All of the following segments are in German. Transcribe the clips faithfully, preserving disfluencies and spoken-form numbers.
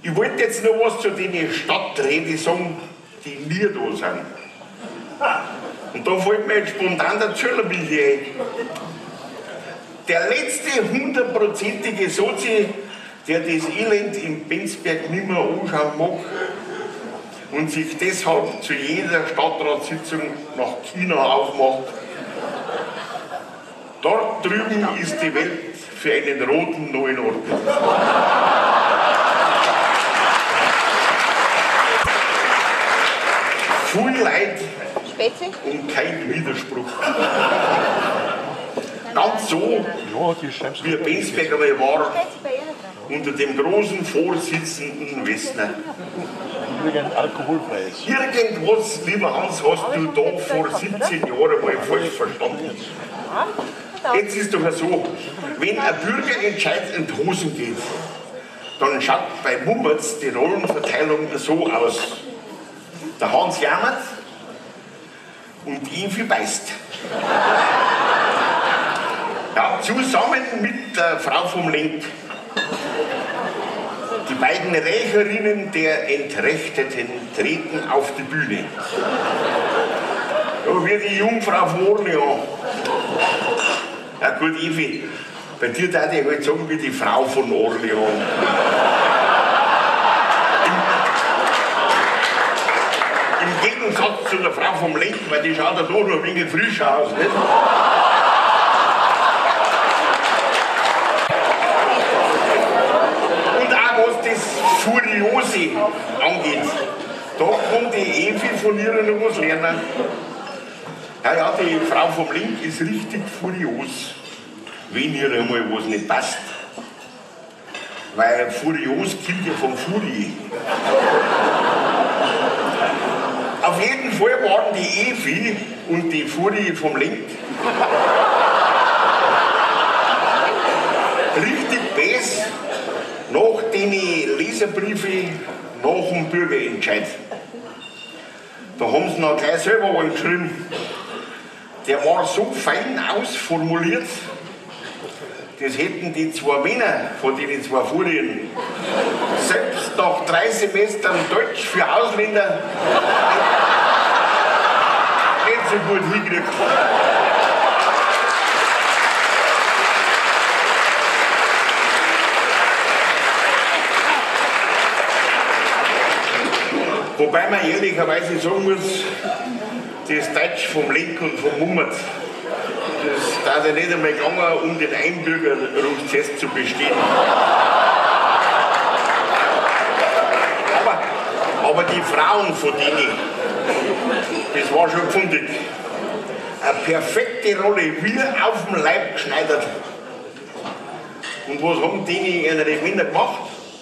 Ich wollte jetzt noch was zu den Stadträten sagen, die nie da sind. Und da fällt mir jetzt spontan der Züllermilch ein. Der letzte hundertprozentige Sozi, der das Elend in Benzberg nicht mehr anschauen mag und sich deshalb zu jeder Stadtratssitzung nach China aufmacht. Dort drüben ist die Welt für einen Roten noch in Ordnung. Viel Leid und kein Widerspruch. Ganz so, wie Benzberg einmal war, unter dem großen Vorsitzenden Wessner. Irgend alkoholfreies. Irgendwas, lieber Hans, hast du da vor siebzehn Jahren mal falsch verstanden. Jetzt ist doch so, wenn ein Bürgerentscheid in die Hosen geht, dann schaut bei Mummertz die Rollenverteilung so aus. Der Hans jammert und die Evi beißt. Ja, zusammen mit der Frau vom Lenk. Die beiden Rächerinnen der Entrechteten treten auf die Bühne. Ja, wie die Jungfrau von Orleans. Ja gut, Evi, bei dir darf ich halt sagen, wie die Frau von Orleans. Im, Im Gegensatz zu der Frau vom Lenk, weil die schaut ja doch noch ein wenig frisch aus, nicht? Was das Furiose angeht, da kann die Evi von ihr noch was lernen. Ja, ja, die Frau vom Link ist richtig furios, wenn ihr einmal was nicht passt. Weil furios kommt ja vom Furie. Auf jeden Fall waren die Evi und die Furie vom Link richtig bes nach den Leserbriefen nach dem Bürgerentscheid. Da haben sie noch gleich selber einen geschrieben. Der war so fein ausformuliert, das hätten die zwei Männer von den zwei Furien selbst nach drei Semestern Deutsch für Ausländer nicht so gut hingekriegt. Wobei man ehrlicherweise sagen muss, das Deutsch vom Lenk und vom Mummert, das ist ja nicht einmal gegangen, um den Einbürgerungstest zu bestehen. Aber, aber die Frauen von denen, das war schon gefunden. Eine perfekte Rolle, wie auf dem Leib geschneidert. Und was haben die ihre Männer gemacht?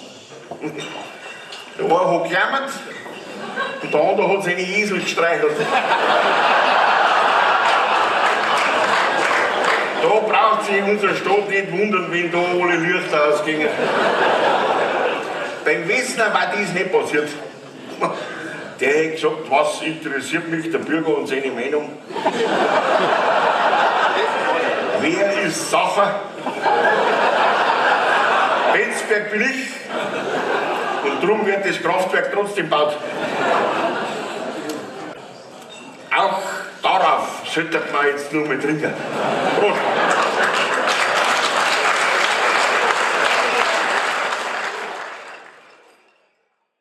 Der eine hat gejammert und der andere hat seine Esel gestreichelt. Da braucht sich unsere Stadt nicht wundern, wenn da alle Lichter ausgingen. Beim Wessner war das nicht passiert. Der hat gesagt, was interessiert mich der Bürger und seine Meinung? Wer ist Sache? Benzberg bin ich. Und darum wird das Kraftwerk trotzdem gebaut. Auch darauf sollte man jetzt nur mal trinken. Prost!